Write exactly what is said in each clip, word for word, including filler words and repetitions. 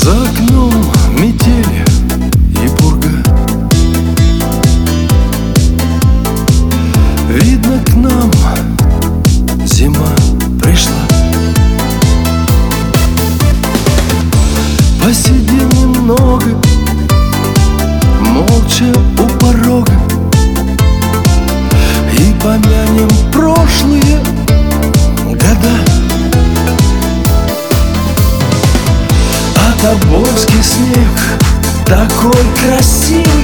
За окном метель и пурга. Видно, к нам зима пришла. Посидим немного, молча у порога, и помянем прошлые года. А тобольский снег такой красивый,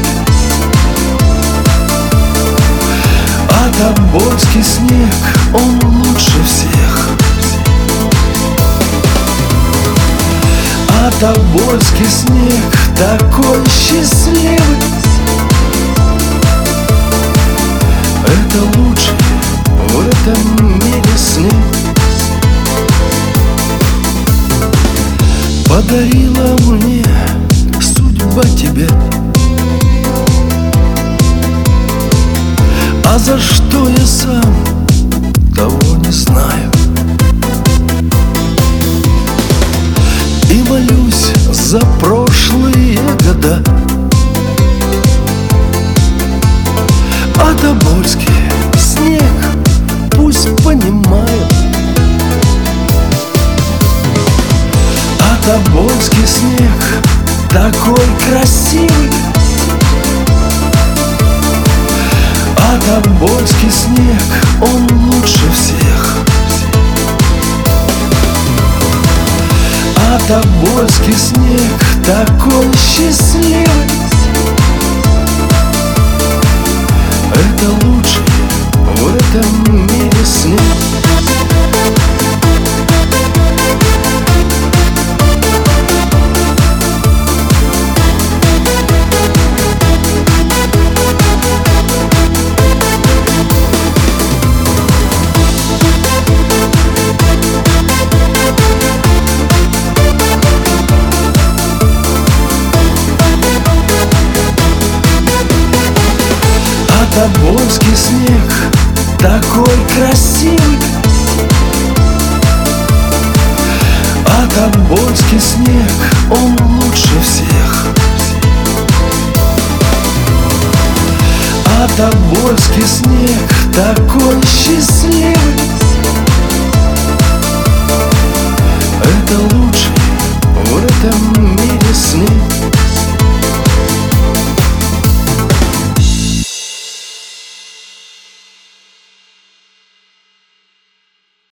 а тобольский снег, он лучше всех. А тобольский снег такой счастливый, это лучший в этом мире снег. Подарила мне судьба тебя, а за что я сам того не знаю. И молюсь за прошлые года. А тобольский снег пусть понимает, а тобольский снег такой красивый, а тобольский снег, он лучше всех. А тобольский снег такой счастливый, это лучший в этом мире снег. Тобольский снег такой красивый, а тобольский снег, он лучше всех. А тобольский снег такой счастливый,